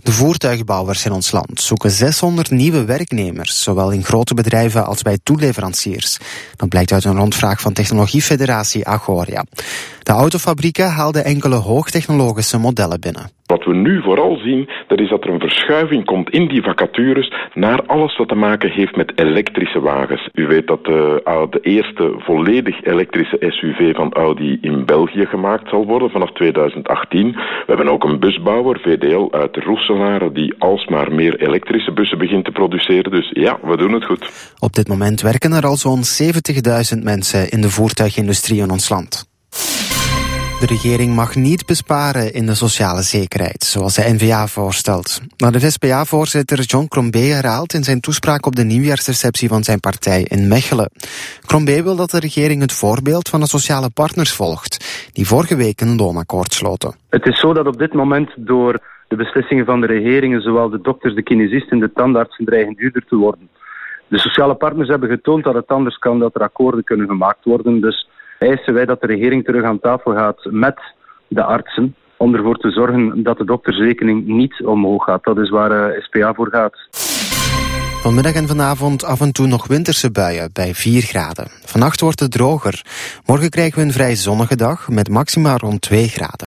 De voertuigbouwers in ons land zoeken 600 nieuwe werknemers, zowel in grote bedrijven als bij toeleveranciers. Dat blijkt uit een rondvraag van technologiefederatie Agoria. De autofabrieken haalden enkele hoogtechnologische modellen binnen. Wat we nu vooral zien, dat is dat er een verschuiving komt in die vacatures naar alles wat te maken heeft met elektrische wagens. U weet dat de eerste volledig elektrische SUV van Audi in België gemaakt zal worden vanaf 2018. We hebben ook een busbouwer, VDL, uit Roeselare, die alsmaar meer elektrische bussen begint te produceren. Dus ja, we doen het goed. Op dit moment werken er al zo'n 70.000 mensen in de voertuigindustrie in ons land. De regering mag niet besparen in de sociale zekerheid, zoals de N-VA voorstelt. Maar de SPA-voorzitter John Crombé herhaalt in zijn toespraak op de nieuwjaarsreceptie van zijn partij in Mechelen. Crombé wil dat de regering het voorbeeld van de sociale partners volgt, die vorige week een loonakkoord sloten. Het is zo dat op dit moment door de beslissingen van de regeringen, zowel de dokters, de kinesisten, de tandartsen dreigen duurder te worden. De sociale partners hebben getoond dat het anders kan, dat er akkoorden kunnen gemaakt worden. Dus eisen wij dat de regering terug aan tafel gaat met de artsen om ervoor te zorgen dat de doktersrekening niet omhoog gaat. Dat is waar SPA voor gaat. Vanmiddag en vanavond af en toe nog winterse buien bij 4 graden. Vannacht wordt het droger. Morgen krijgen we een vrij zonnige dag met maxima rond 2 graden.